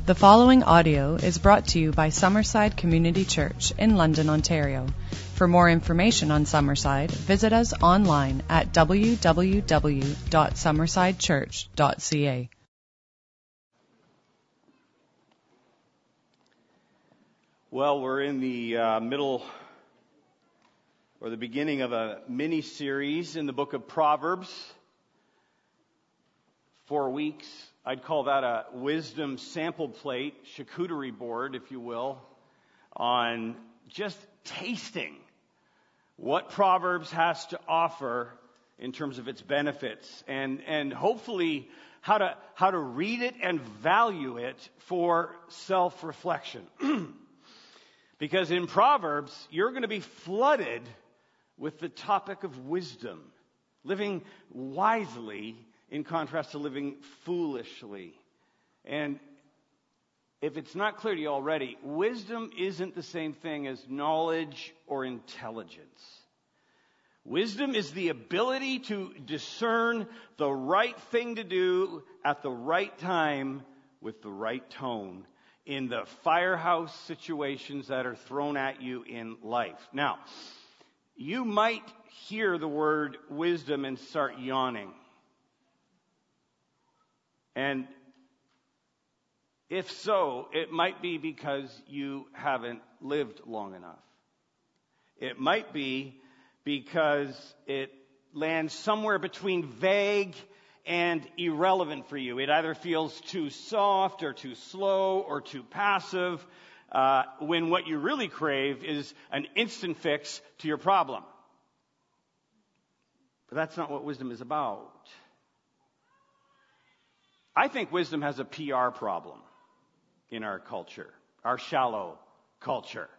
The following audio is brought to you by Summerside Community Church in London, Ontario. For more information on Summerside, visit us online at www.summersidechurch.ca. Well, we're in the middle or the beginning of a mini-series in the book of Proverbs. 4 weeks. I'd call that a wisdom sample plate, charcuterie board, if you will, on just tasting what Proverbs has to offer in terms of its benefits, and hopefully how to read it and value it for self-reflection. Because in Proverbs, you're going to be flooded with the topic of wisdom, living wisely in contrast to living foolishly. And if it's not clear to you already, wisdom isn't the same thing as knowledge or intelligence. Wisdom is the ability to discern the right thing to do at the right time with the right tone in the firehouse situations that are thrown at you in life. Now, you might hear the word wisdom and start yawning. And if so, it might be because you haven't lived long enough. It might be because it lands somewhere between vague and irrelevant for you. It either feels too soft or too slow or too passive, when what you really crave is an instant fix to your problem. But that's not what wisdom is about. I think wisdom has a PR problem in our culture, our shallow culture.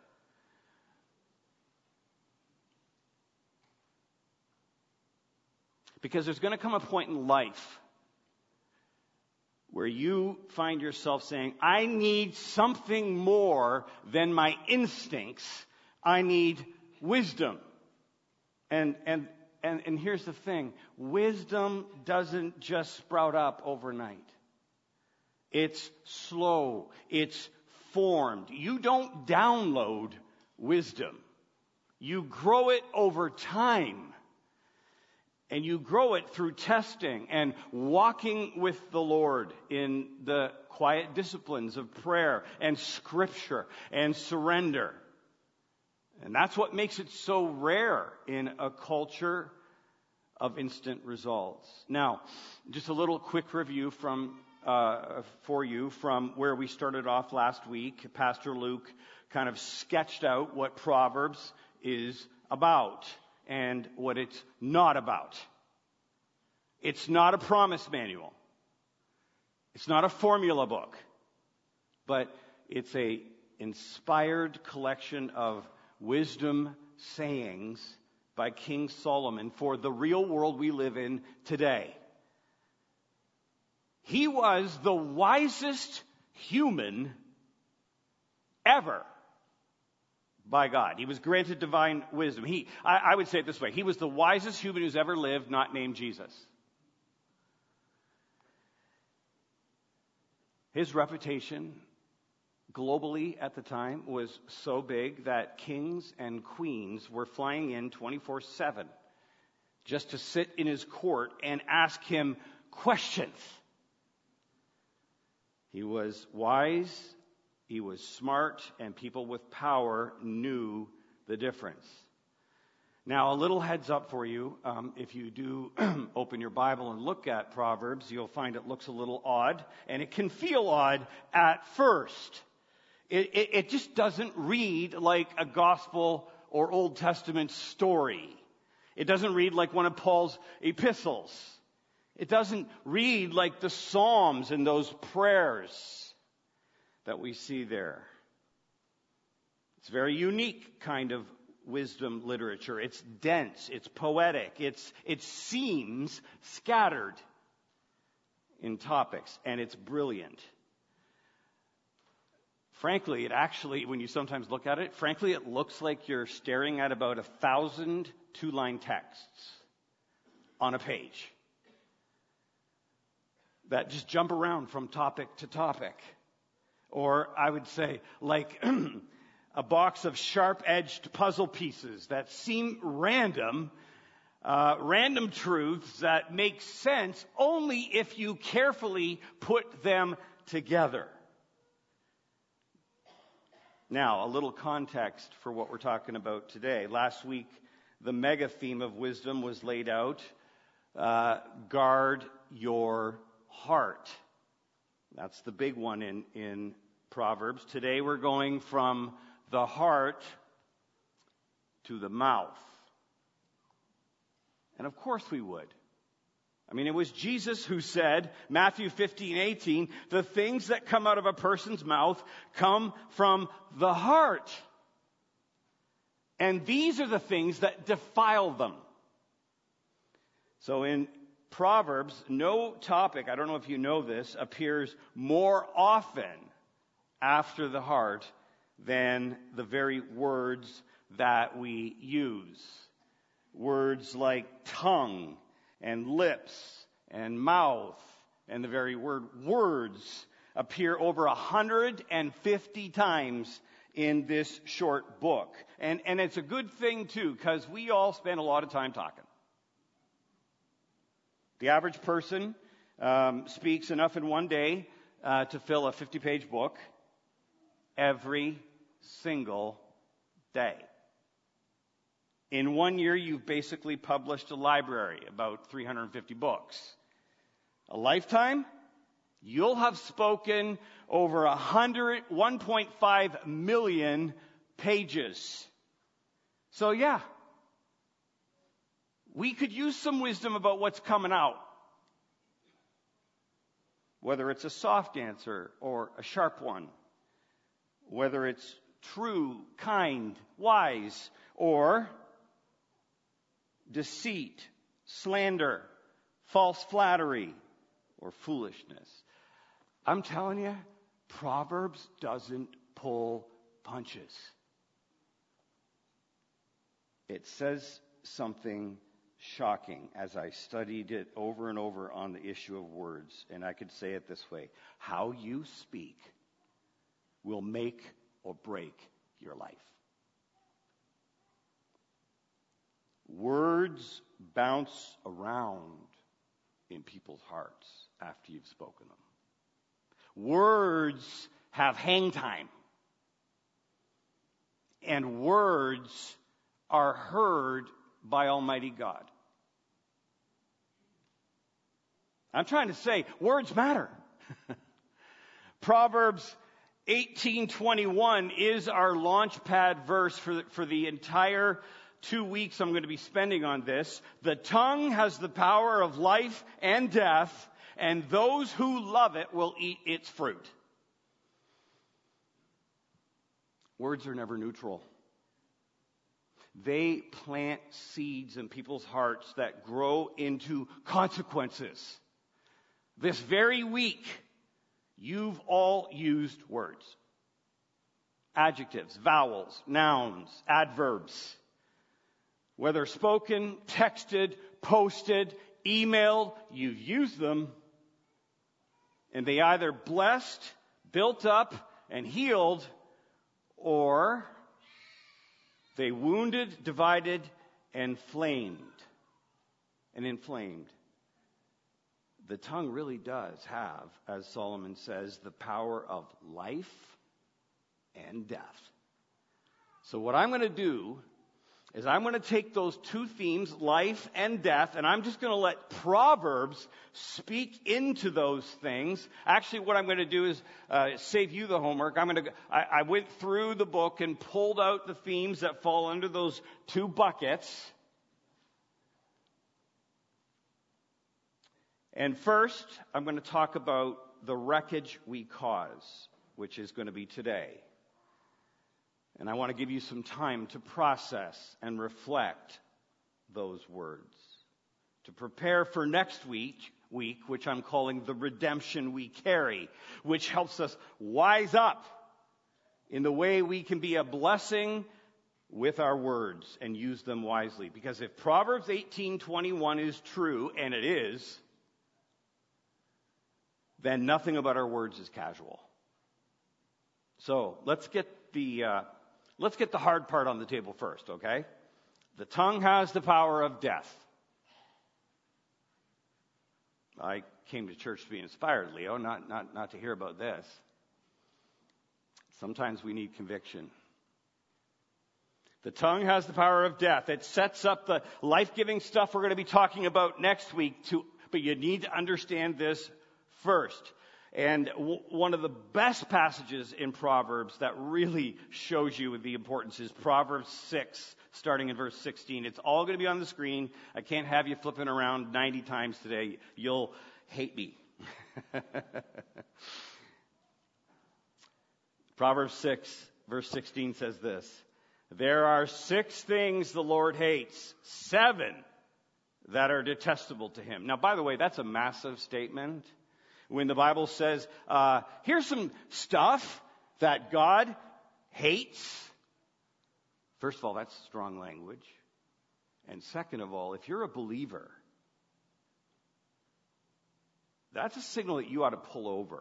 Because there's going to come a point in life where you find yourself saying, I need something more than my instincts. I need wisdom. And here's the thing. Wisdom doesn't just sprout up overnight. It's slow. It's formed. You don't download wisdom. You grow it over time. And you grow it through testing and walking with the Lord in the quiet disciplines of prayer and scripture and surrender. And that's what makes it so rare in a culture of instant results. Now, just a little quick review for you from where we started off last week. Pastor Luke kind of sketched out what Proverbs is about and what it's not about. It's not a promise manual. It's not a formula book. But it's a inspired collection of wisdom sayings by King Solomon for the real world we live in today. He was the wisest human ever by God. He was granted divine wisdom. I would say it this way. He was the wisest human who's ever lived, not named Jesus. His reputation globally at the time was so big that kings and queens were flying in 24/7 just to sit in his court and ask him questions. He was wise, he was smart, and people with power knew the difference. Now, a little heads up for you. If you do open your Bible and look at Proverbs, you'll find it looks a little odd, and it can feel odd at first. It just doesn't read like a gospel or Old Testament story. It doesn't read like one of Paul's epistles. It doesn't read like the Psalms and those prayers that we see there. It's a very unique kind of wisdom literature. It's dense, it's poetic, it seems scattered in topics, and it's brilliant. Frankly, it actually, when you sometimes look at it, frankly, it looks like you're staring at about 1,000 two-line texts on a page that just jump around from topic to topic. Or I would say like a box of sharp-edged puzzle pieces that seem random, random truths that make sense only if you carefully put them together. Now, a little context for what we're talking about today. Last week, the mega theme of wisdom was laid out. Guard your heart. That's the big one in Proverbs. Today we're going from the heart to the mouth. And of course we would. I mean, it was Jesus who said, Matthew 15:18, the things that come out of a person's mouth come from the heart. And these are the things that defile them. So in Proverbs, no topic, I don't know if you know this, appears more often after the heart than the very words that we use. Words like tongue and lips and mouth and the very word words appear over 150 times in this short book. And it's a good thing too, because we all spend a lot of time talking. The average person speaks enough in one day to fill a 50-page book every single day. In 1 year, you've basically published a library, about 350 books. A lifetime, you'll have spoken over 1.5 million pages. So yeah, we could use some wisdom about what's coming out. Whether it's a soft answer or a sharp one. Whether it's true, kind, wise, or deceit, slander, false flattery, or foolishness. I'm telling you, Proverbs doesn't pull punches. It says something shocking as I studied it over and over on the issue of words. And I could say it this way: how you speak will make or break your life. Words bounce around in people's hearts after you've spoken them. Words have hang time. And words are heard by Almighty God. I'm trying to say, words matter. Proverbs 18:21 is our launch pad verse for the entire 2 weeks I'm going to be spending on this. The tongue has the power of life and death, and those who love it will eat its fruit. Words are never neutral. They plant seeds in people's hearts that grow into consequences. This very week, you've all used words. Adjectives, vowels, nouns, adverbs. Whether spoken, texted, posted, emailed, you've used them. And they either blessed, built up, and healed, or they wounded, divided, and inflamed. The tongue really does have, as Solomon says, the power of life and death. So what I'm going to do is I'm going to take those two themes, life and death, and I'm just going to let Proverbs speak into those things. Actually, what I'm going to do is save you the homework. I went through the book and pulled out the themes that fall under those two buckets. And first, I'm going to talk about the wreckage we cause, which is going to be today. And I want to give you some time to process and reflect those words. To prepare for next week, which I'm calling the redemption we carry, which helps us wise up in the way we can be a blessing with our words and use them wisely. Because if Proverbs 18:21 is true, and it is, then nothing about our words is casual. So let's get the hard part on the table first, okay? The tongue has the power of death. I came to church to be inspired, Leo, not to hear about this. Sometimes we need conviction. The tongue has the power of death. It sets up the life-giving stuff we're going to be talking about next week, but you need to understand this first. And one of the best passages in Proverbs that really shows you the importance is Proverbs 6, starting in verse 16. It's all going to be on the screen. I can't have you flipping around 90 times today. You'll hate me. Proverbs 6, verse 16 says this. There are 6 things the Lord hates, 7 that are detestable to him. Now, by the way, that's a massive statement. When the Bible says, here's some stuff that God hates. First of all, that's strong language. And second of all, if you're a believer, that's a signal that you ought to pull over.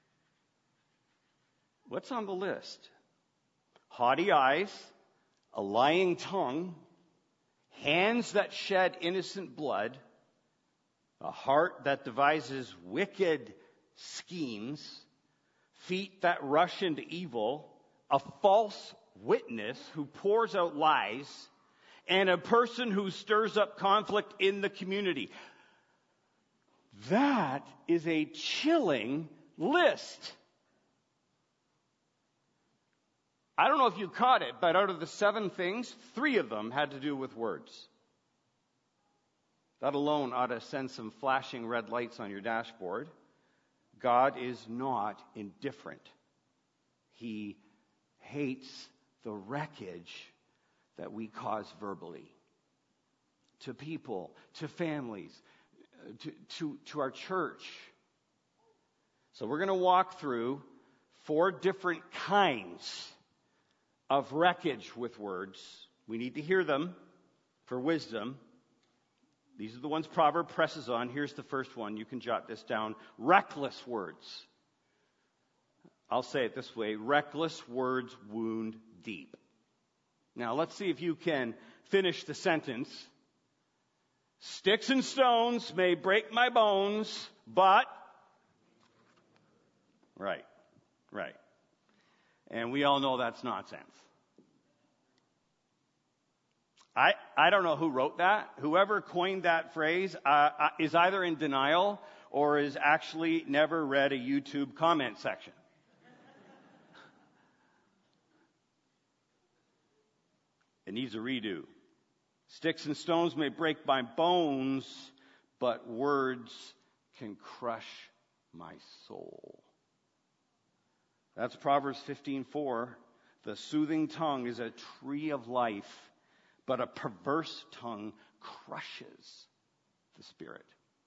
What's on the list? Haughty eyes, a lying tongue, hands that shed innocent blood, a heart that devises wicked schemes, feet that rush into evil, a false witness who pours out lies, and a person who stirs up conflict in the community. That is a chilling list. I don't know if you caught it, but out of the 7 things, 3 of them had to do with words. That alone ought to send some flashing red lights on your dashboard. God is not indifferent. He hates the wreckage that we cause verbally to people, to families, to our church. So we're going to walk through 4 different kinds of wreckage with words. We need to hear them for wisdom. These are the ones Proverb presses on. Here's the first one. You can jot this down. Reckless words. I'll say it this way. Reckless words wound deep. Now, let's see if you can finish the sentence. Sticks and stones may break my bones, but... Right. And we all know that's nonsense. I don't know who wrote that. Whoever coined that phrase is either in denial or is actually never read a YouTube comment section. It needs a redo. Sticks and stones may break my bones, but words can crush my soul. That's Proverbs 15:4. The soothing tongue is a tree of life, but a perverse tongue crushes the spirit.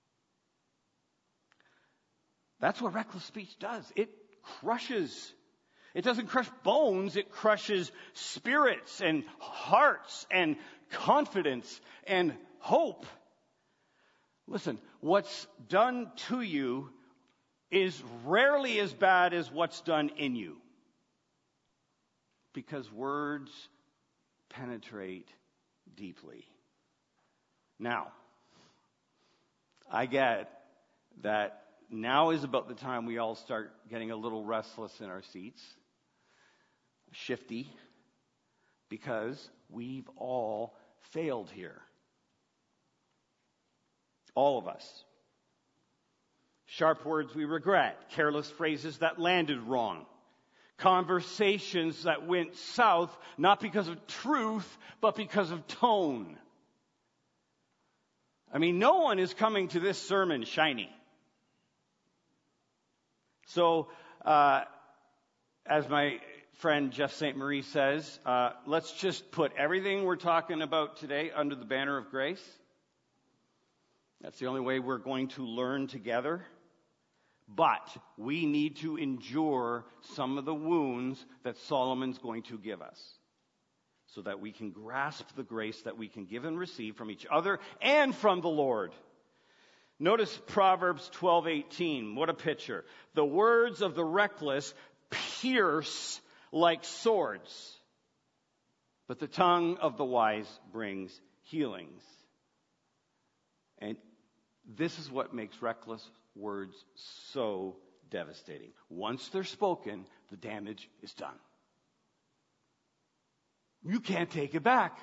That's what reckless speech does. It crushes. It doesn't crush bones, it crushes spirits and hearts and confidence and hope. Listen, what's done to you is rarely as bad as what's done in you. Because words penetrate deeply. Now, I get that now is about the time we all start getting a little restless in our seats, shifty, because we've all failed here. All of us. Sharp words we regret, careless phrases that landed wrong, conversations that went south, not because of truth, but because of tone. I mean, no one is coming to this sermon shiny. So, as my friend Jeff St. Marie says, let's just put everything we're talking about today under the banner of grace. That's the only way we're going to learn together. But we need to endure some of the wounds that Solomon's going to give us so that we can grasp the grace that we can give and receive from each other and from the Lord. Notice Proverbs 12:18. What a picture. The words of the reckless pierce like swords, but the tongue of the wise brings healings. And this is what makes reckless words so devastating. Once they're spoken, the damage is done. You can't take it back.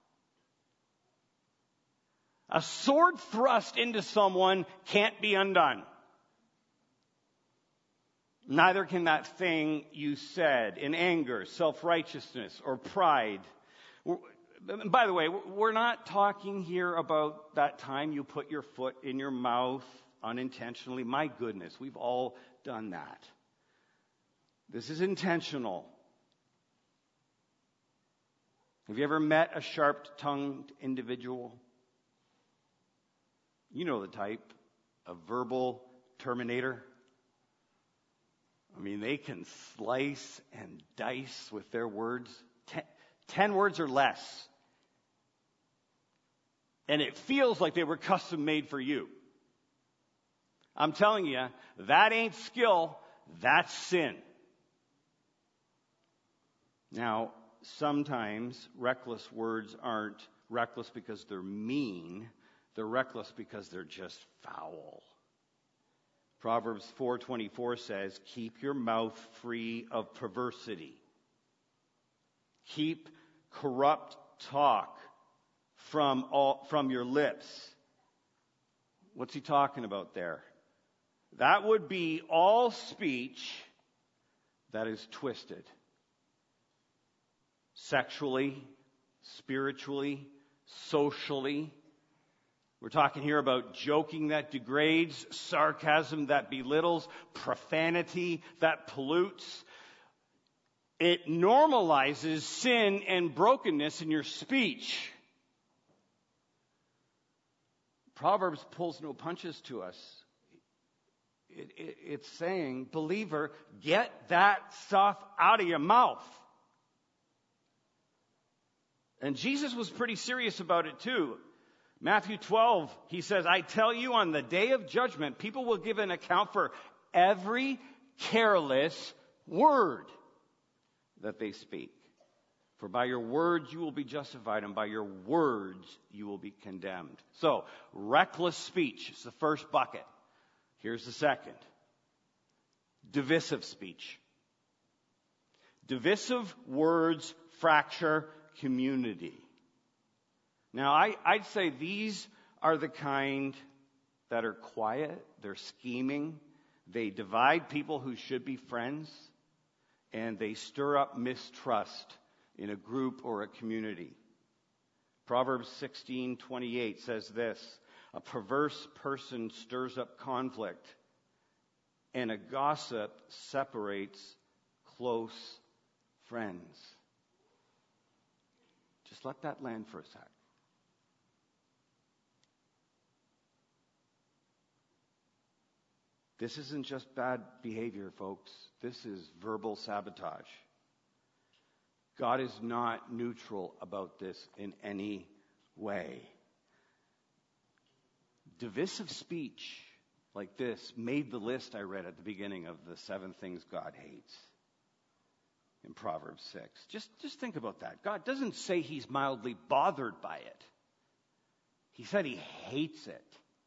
A sword thrust into someone can't be undone. Neither can that thing you said in anger, self-righteousness, or pride. By the way, we're not talking here about that time you put your foot in your mouth unintentionally. My goodness, we've all done that. This is intentional. Have you ever met a sharp-tongued individual? You know the type, a verbal terminator. I mean, they can slice and dice with their words. 10 words or less. And it feels like they were custom made for you. I'm telling you, that ain't skill, that's sin. Now, sometimes reckless words aren't reckless because they're mean. They're reckless because they're just foul. Proverbs 4:24 says, "Keep your mouth free of perversity. Keep corrupt talk from your lips." What's he talking about there? That would be all speech that is twisted. Sexually, spiritually, socially. We're talking here about joking that degrades, sarcasm that belittles, profanity that pollutes. It normalizes sin and brokenness in your speech. Proverbs pulls no punches to us. It's saying, believer, get that stuff out of your mouth. And Jesus was pretty serious about it too. Matthew 12, he says, "I tell you, on the day of judgment, people will give an account for every careless word that they speak. For by your words you will be justified, and by your words you will be condemned." So, reckless speech is the first bucket. Here's the second. Divisive speech. Divisive words fracture community. Now, I'd say these are the kind that are quiet, they're scheming, they divide people who should be friends, and they stir up mistrust in a group or a community. Proverbs 16:28 says this, "A perverse person stirs up conflict, and a gossip separates close friends." Just let that land for a sec. This isn't just bad behavior, folks. This is verbal sabotage. God is not neutral about this in any way. Divisive speech like this made the list I read at the beginning of the 7 things God hates in Proverbs 6. Just think about that. God doesn't say he's mildly bothered by it. He said he hates it.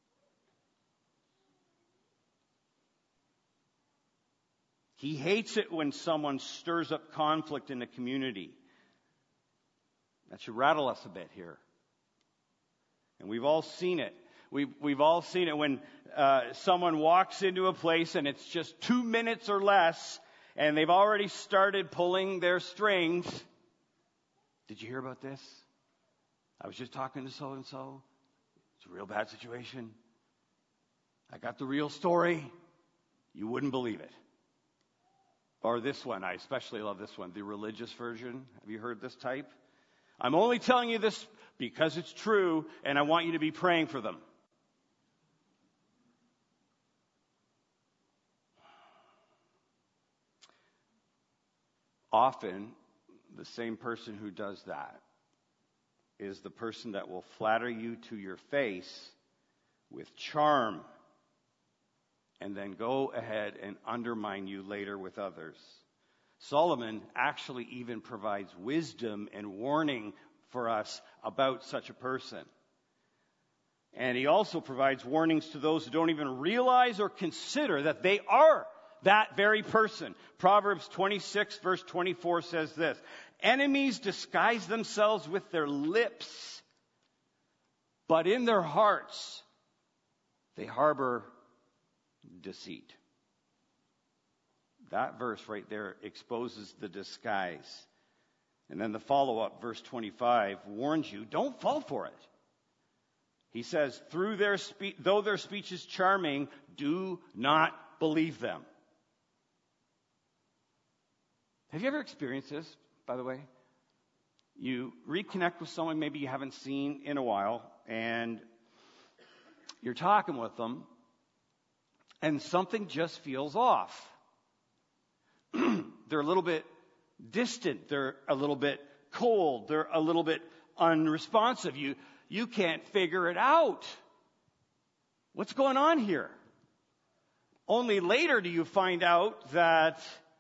He hates it when someone stirs up conflict in a community. That should rattle us a bit here. And we've all seen it. We've all seen it when someone walks into a place and it's just 2 minutes or less, and they've already started pulling their strings. Did you hear about this? I was just talking to so-and-so. It's a real bad situation. I got the real story. You wouldn't believe it. Or this one, I especially love this one, the religious version. Have you heard this type? "I'm only telling you this because it's true, and I want you to be praying for them." Often, the same person who does that is the person that will flatter you to your face with charm and then go ahead and undermine you later with others. Solomon actually even provides wisdom and warning for us about such a person. And he also provides warnings to those who don't even realize or consider that they are that very person. Proverbs 26 verse 24 says this, "Enemies disguise themselves with their lips, but in their hearts they harbor deceit." That verse right there exposes the disguise. And then the follow-up, verse 25, warns you, don't fall for it. He says, though their speech is charming, do not believe them. Have you ever experienced this, by the way? You reconnect with someone maybe you haven't seen in a while, and you're talking with them, and something just feels off. They're a little bit distant. They're a little bit cold. They're a little bit unresponsive. You can't figure it out. What's going on here? Only later do you find out that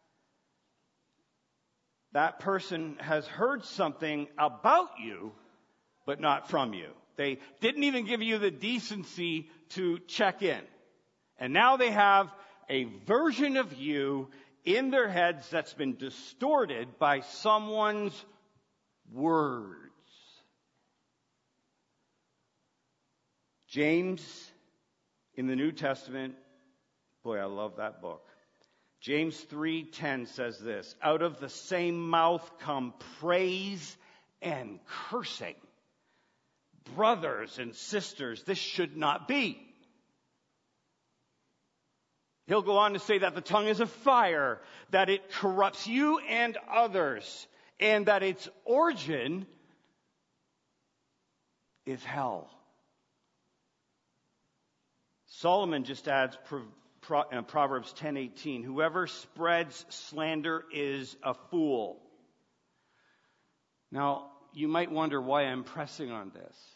that person has heard something about you, but not from you. They didn't even give you the decency to check in. And now they have a version of you in their heads that's been distorted by someone's words. James, in the New Testament, boy, I love that book. James 3:10 says this, "Out of the same mouth come praise and cursing. Brothers and sisters, this should not be." He'll go on to say that the tongue is a fire, that it corrupts you and others, and that its origin is hell. Solomon just adds Proverbs 10:18, "Whoever spreads slander is a fool." Now, you might wonder why I'm pressing on this.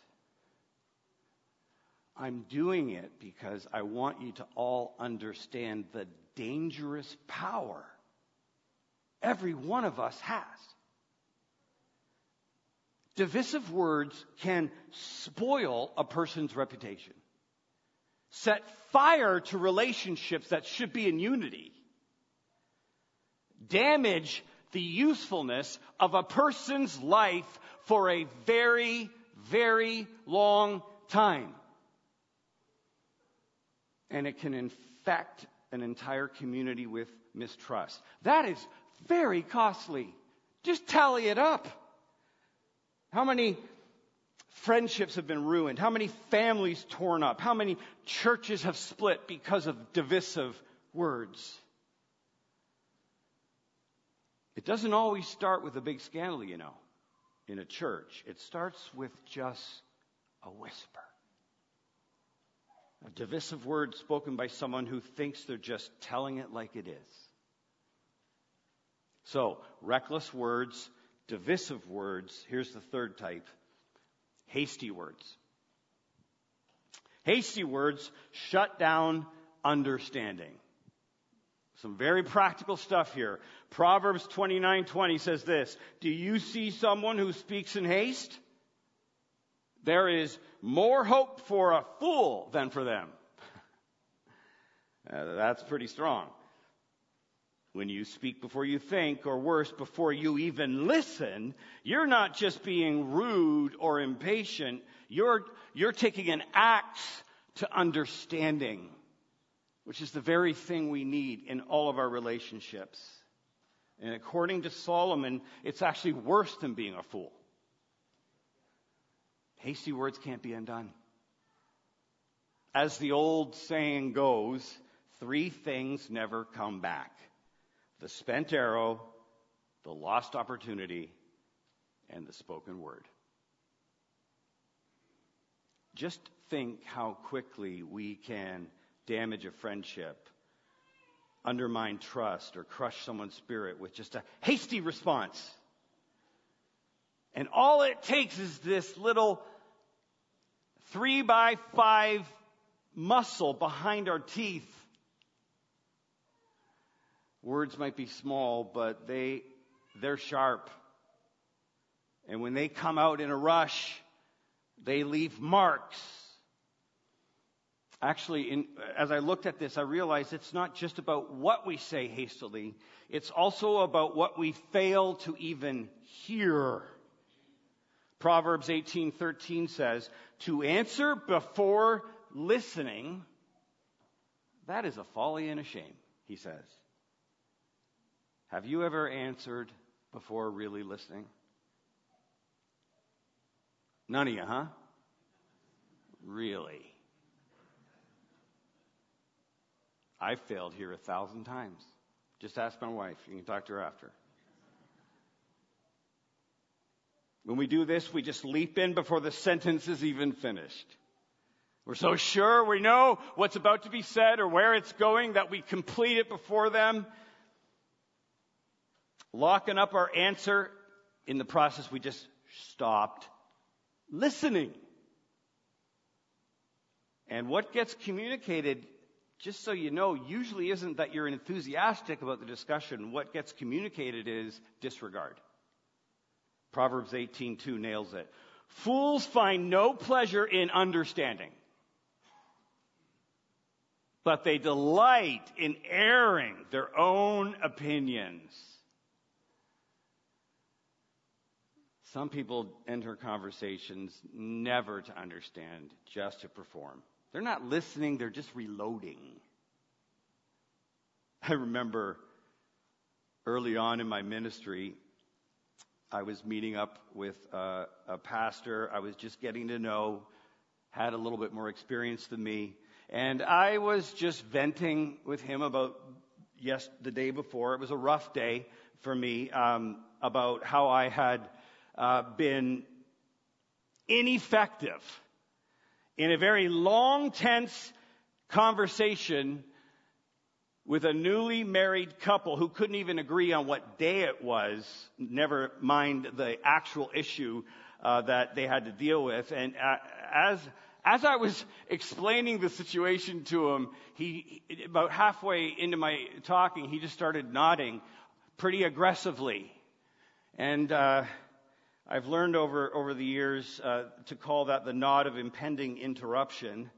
I'm doing it because I want you to all understand the dangerous power every one of us has. Divisive words can spoil a person's reputation, set fire to relationships that should be in unity, damage the usefulness of a person's life for a very, very long time. And it can infect an entire community with mistrust. That is very costly. Just tally it up. How many friendships have been ruined? How many families torn up? How many churches have split because of divisive words? It doesn't always start with a big scandal, in a church. It starts with just a whisper. A divisive word spoken by someone who thinks they're just telling it like it is. So, reckless words, divisive words. Here's the third type. Hasty words. Hasty words shut down understanding. Some very practical stuff here. Proverbs 29:20 says this, "Do you see someone who speaks in haste? There is more hope for a fool than for them." That's pretty strong. When you speak before you think, or worse, before you even listen, you're not just being rude or impatient. You're taking an axe to understanding, which is the very thing we need in all of our relationships. And according to Solomon, it's actually worse than being a fool. Hasty words can't be undone. As the old saying goes, 3 things never come back: the spent arrow, the lost opportunity, and the spoken word. Just think how quickly we can damage a friendship, undermine trust, or crush someone's spirit with just a hasty response. And all it takes is this little 3x5 muscle behind our teeth Words might be small, but they're sharp. And when they come out in a rush, they leave marks. Actually, as I looked at this, I realized it's not just about what we say hastily. It's also about what we fail to even hear. Proverbs 18:13 says, "To answer before listening, that is a folly and a shame," he says. Have you ever answered before really listening? None of you, huh? Really? I've failed here 1,000 times. Just ask my wife. You can talk to her after. When we do this, we just leap in before the sentence is even finished. We're so sure we know what's about to be said or where it's going that we complete it before them. Locking up our answer. In the process, we just stopped listening. And what gets communicated, just so you know, usually isn't that you're enthusiastic about the discussion. What gets communicated is disregard. Proverbs 18:2 nails it. Fools find no pleasure in understanding, but they delight in airing their own opinions. Some people enter conversations never to understand, just to perform. They're not listening, they're just reloading. I remember early on in my ministry, I was meeting up with a pastor I was just getting to know, had a little bit more experience than me, and I was just venting with him about the day before. It was a rough day for me, about how I had been ineffective in a very long, tense conversation with a newly married couple who couldn't even agree on what day it was, never mind the actual issue that they had to deal with. And as I was explaining the situation to him, he about halfway into my talking, he just started nodding pretty aggressively. And I've learned over the years to call that the nod of impending interruption.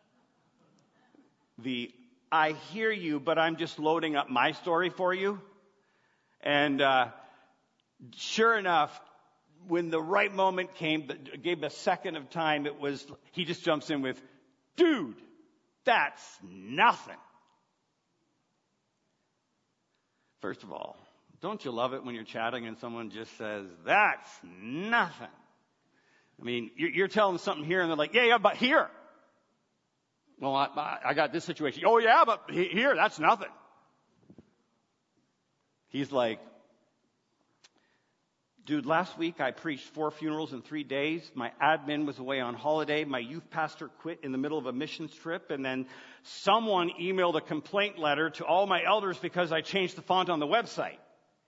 The I hear you, but I'm just loading up my story for you. And sure enough, when the right moment came, gave a second of time, he just jumps in with, "Dude, that's nothing." First of all, don't you love it when you're chatting and someone just says, "That's nothing"? I mean, you're telling them something here and they're like, yeah, but here. Well, I got this situation. Oh, yeah, but here, that's nothing. He's like, "Dude, last week I preached 4 funerals in 3 days. My admin was away on holiday. My youth pastor quit in the middle of a missions trip. And then someone emailed a complaint letter to all my elders because I changed the font on the website."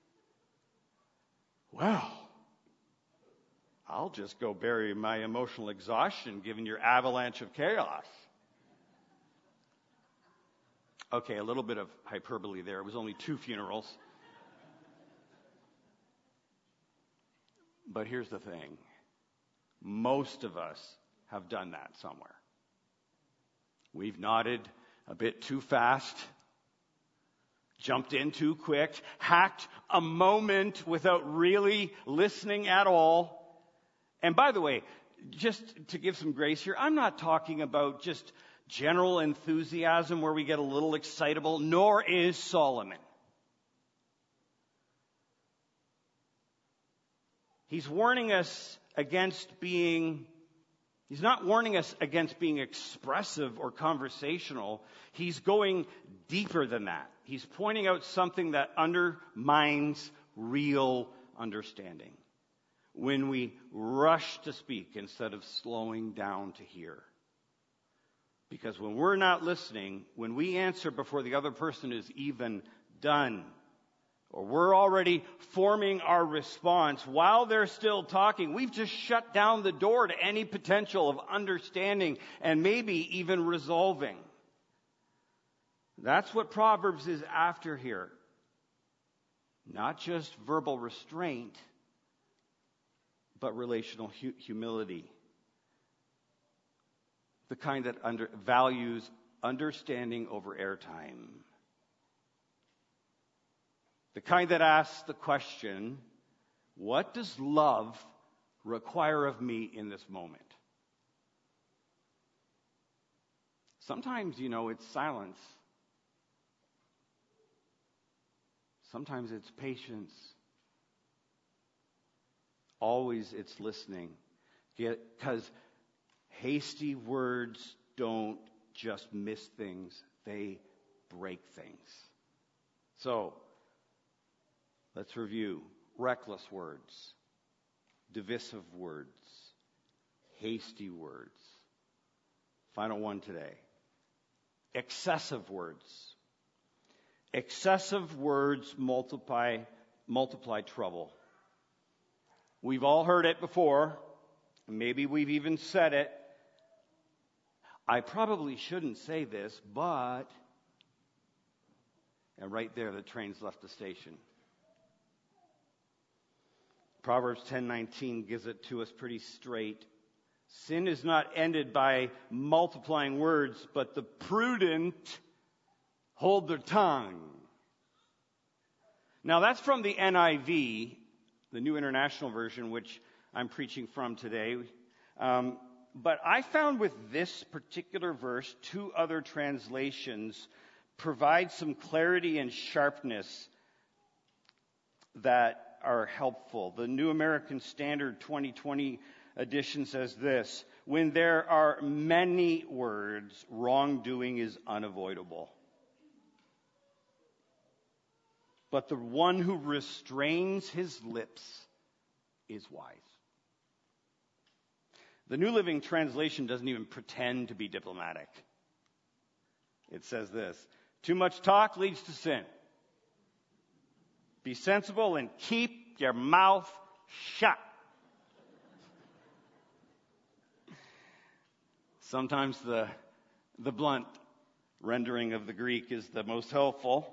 Well, I'll just go bury my emotional exhaustion given your avalanche of chaos. Okay, a little bit of hyperbole there. It was only 2 funerals. But here's the thing. Most of us have done that somewhere. We've nodded a bit too fast, jumped in too quick, hacked a moment without really listening at all. And by the way, just to give some grace here, I'm not talking about just general enthusiasm where we get a little excitable, nor is Solomon. He's not warning us against being expressive or conversational. He's going deeper than that. He's pointing out something that undermines real understanding. When we rush to speak instead of slowing down to hear. Because when we're not listening, when we answer before the other person is even done, or we're already forming our response while they're still talking, we've just shut down the door to any potential of understanding and maybe even resolving. That's what Proverbs is after here. Not just verbal restraint, but relational humility. The kind that values understanding over airtime. The kind that asks the question, what does love require of me in this moment? Sometimes, it's silence. Sometimes it's patience. Always it's listening. Because hasty words don't just miss things, they break things. So, let's review. Reckless words, divisive words, hasty words. Final one today. Excessive words. Excessive words multiply trouble. We've all heard it before. Maybe we've even said it. I probably shouldn't say this, but... And right there, the train's left the station. Proverbs 10:19 gives it to us pretty straight. Sin is not ended by multiplying words, but the prudent hold their tongue. Now that's from the NIV, the New International Version, which I'm preaching from today. But I found with this particular verse, 2 other translations provide some clarity and sharpness that are helpful. The New American Standard 2020 edition says this: when there are many words, wrongdoing is unavoidable. But the one who restrains his lips is wise. The New Living Translation doesn't even pretend to be diplomatic. It says this: too much talk leads to sin. Be sensible and keep your mouth shut. Sometimes the blunt rendering of the Greek is the most helpful.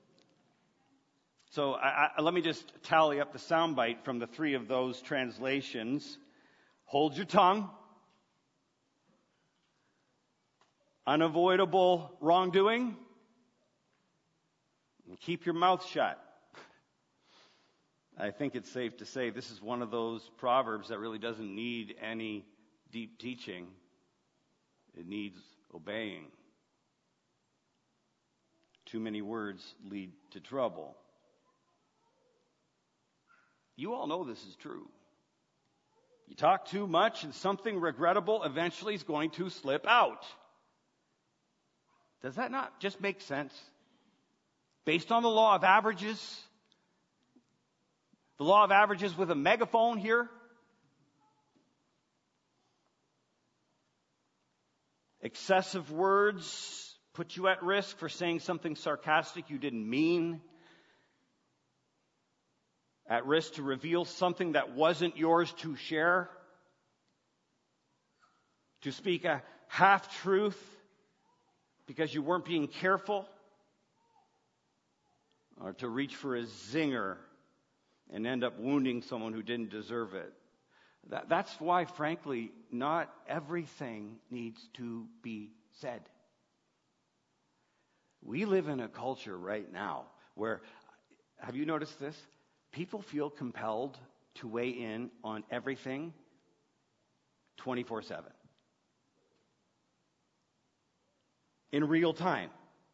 So let me just tally up the soundbite from the 3 of those translations. Hold your tongue. Unavoidable wrongdoing. And keep your mouth shut. I think it's safe to say this is one of those proverbs that really doesn't need any deep teaching. It needs obeying. Too many words lead to trouble. You all know this is true. You talk too much and something regrettable eventually is going to slip out. Does that not just make sense? Based on the law of averages, the law of averages with a megaphone here. Excessive words put you at risk for saying something sarcastic you didn't mean. At risk to reveal something that wasn't yours to share. To speak a half-truth because you weren't being careful. Or to reach for a zinger and end up wounding someone who didn't deserve it. That's why, frankly, not everything needs to be said. We live in a culture right now where, have you noticed this? People feel compelled to weigh in on everything 24/7. In real time.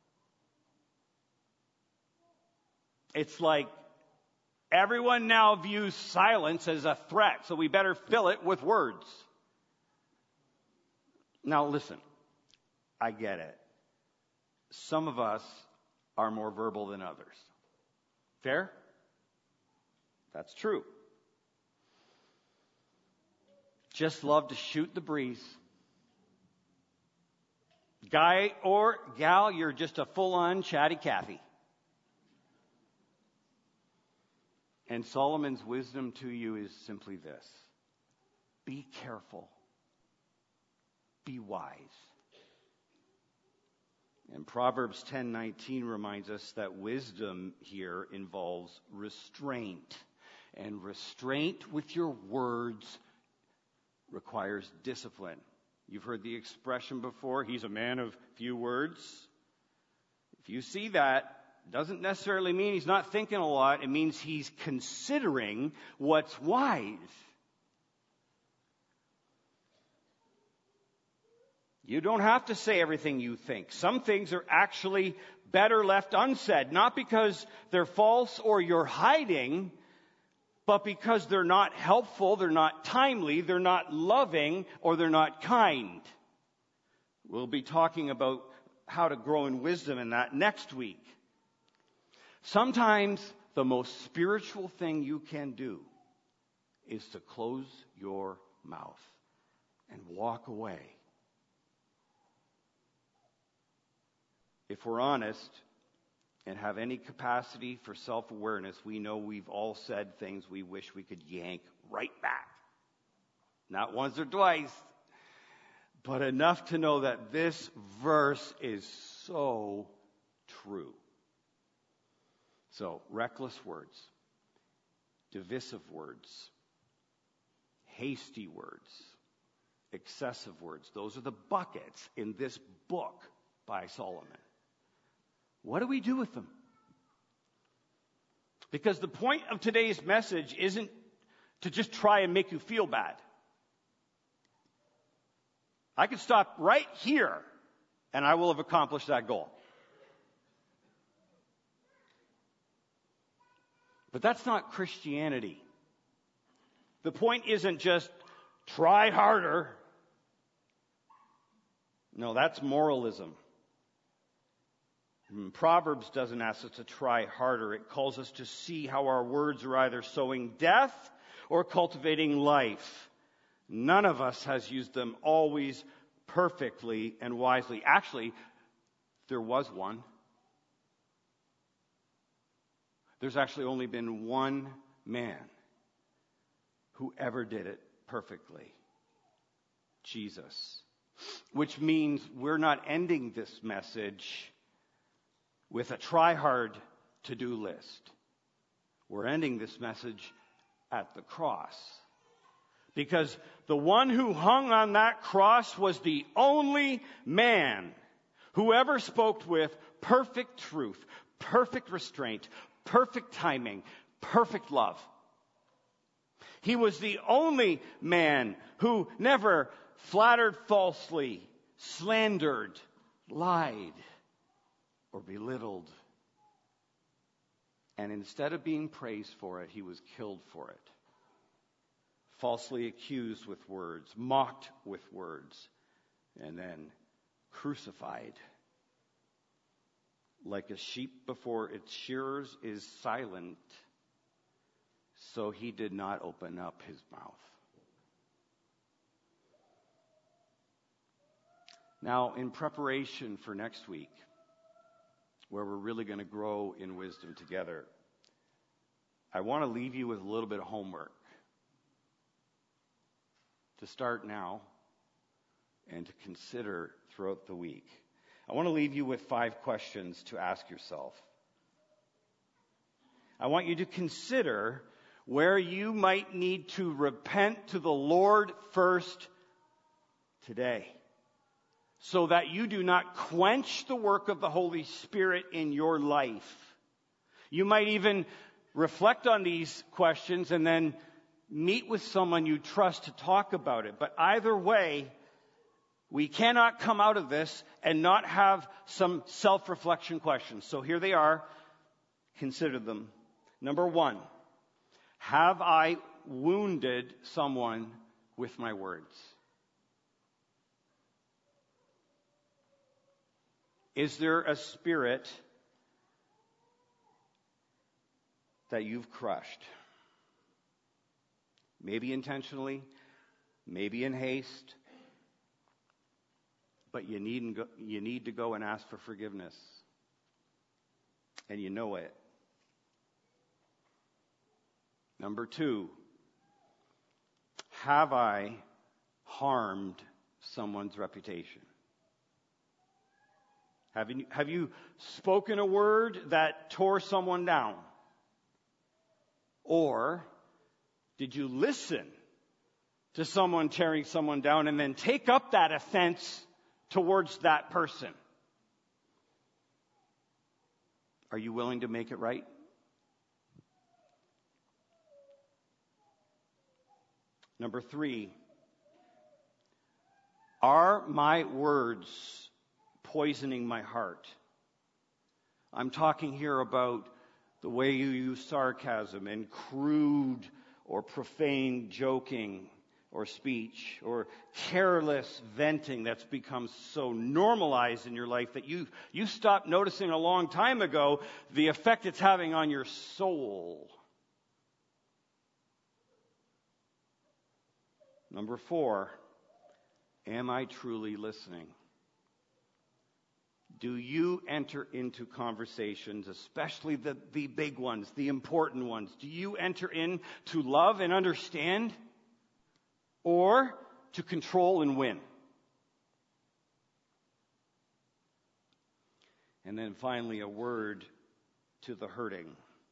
It's like everyone now views silence as a threat, so we better fill it with words. Now listen, I get it. Some of us are more verbal than others. Fair? That's true. Just love to shoot the breeze. Guy or gal, you're just a full-on chatty Cathy. And Solomon's wisdom to you is simply this: be careful. Be wise. And Proverbs 10:19 reminds us that wisdom here involves restraint. And restraint with your words requires discipline. You've heard the expression before, he's a man of few words. If you see that, it doesn't necessarily mean he's not thinking a lot. It means he's considering what's wise. You don't have to say everything you think. Some things are actually better left unsaid, not because they're false or you're hiding, but because they're not helpful, they're not timely, they're not loving, or they're not kind. We'll be talking about how to grow in wisdom in that next week. Sometimes the most spiritual thing you can do is to close your mouth and walk away. If we're honest and have any capacity for self-awareness, we know we've all said things we wish we could yank right back. Not once or twice, but enough to know that this verse is so true. So, reckless words, divisive words, hasty words, excessive words. Those are the buckets in this book by Solomon. What do we do with them? Because the point of today's message isn't to just try and make you feel bad. I could stop right here and I will have accomplished that goal. But that's not Christianity. The point isn't just try harder. No, that's moralism. Proverbs doesn't ask us to try harder. It calls us to see how our words are either sowing death or cultivating life. None of us has used them always perfectly and wisely. Actually, there was one. There's actually only been one man who ever did it perfectly. Jesus. Which means we're not ending this message with a try-hard to-do list. We're ending this message at the cross. Because the one who hung on that cross was the only man who ever spoke with perfect truth, perfect restraint, perfect timing, perfect love. He was the only man who never flattered falsely, slandered, lied, or belittled. And instead of being praised for it, he was killed for it. Falsely accused with words, mocked with words, and then crucified. Like a sheep before its shearers is silent, so he did not open up his mouth. Now, in preparation for next week, where we're really going to grow in wisdom together, I want to leave you with a little bit of homework to start now and to consider throughout the week. I want to leave you with 5 questions to ask yourself. I want you to consider where you might need to repent to the Lord first today, so that you do not quench the work of the Holy Spirit in your life. You might even reflect on these questions and then meet with someone you trust to talk about it. But either way, we cannot come out of this and not have some self-reflection questions. So here they are. Consider them. Number 1, have I wounded someone with my words? Is there a spirit that you've crushed? Maybe intentionally, maybe in haste, but you need to go and ask for forgiveness. And you know it. Number 2, have I harmed someone's reputation? Have you spoken a word that tore someone down? Or did you listen to someone tearing someone down and then take up that offense towards that person? Are you willing to make it right? Number 3, are my words poisoning my heart? I'm talking here about the way you use sarcasm and crude or profane joking or speech, or careless venting that's become so normalized in your life that you stopped noticing a long time ago the effect it's having on your soul. Number 4, am I truly listening? Do you enter into conversations, especially the big ones, the important ones? Do you enter in to love and understand, or to control and win? And then finally, a word to the hurting.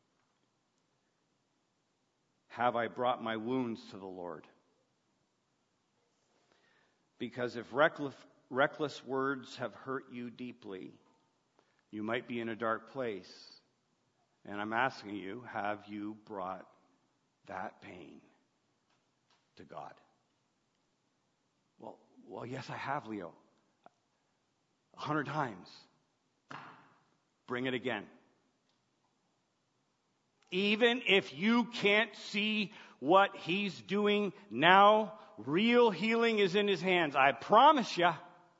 Have I brought my wounds to the Lord? Because if reckless words have hurt you deeply, you might be in a dark place. And I'm asking you, have you brought that pain to God? Well, yes, I have, Leo. 100 times. Bring it again. Even if you can't see what He's doing now, real healing is in His hands. I promise you.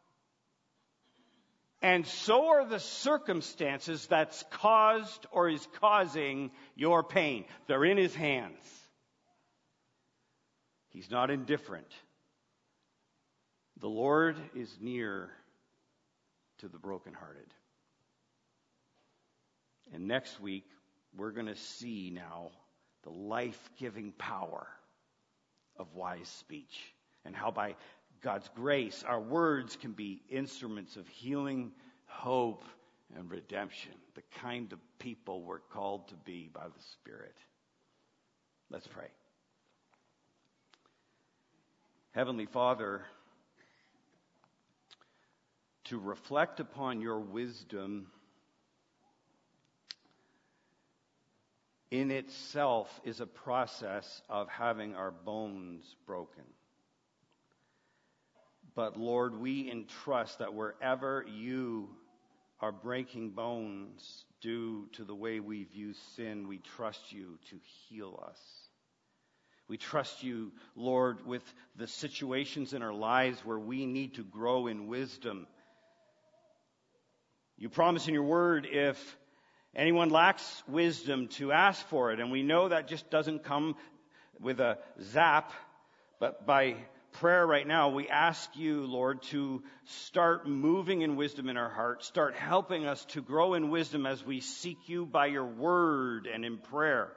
And so are the circumstances that's caused or is causing your pain. They're in His hands. He's not indifferent. The Lord is near to the brokenhearted. And next week, we're going to see now the life-giving power of wise speech, and how by God's grace, our words can be instruments of healing, hope, and redemption, the kind of people we're called to be by the Spirit. Let's pray. Heavenly Father, to reflect upon your wisdom in itself is a process of having our bones broken. But Lord, we entrust that wherever you are breaking bones due to the way we view sin, we trust you to heal us. We trust you, Lord, with the situations in our lives where we need to grow in wisdom. You promise in your word, if anyone lacks wisdom, to ask for it. And we know that just doesn't come with a zap, but by prayer right now, we ask you, Lord, to start moving in wisdom in our hearts. Start helping us to grow in wisdom as we seek you by your word and in prayer.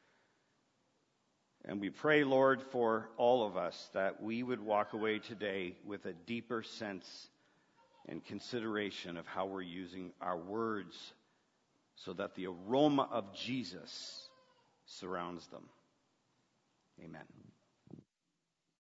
And we pray, Lord, for all of us, that we would walk away today with a deeper sense and consideration of how we're using our words, so that the aroma of Jesus surrounds them. Amen.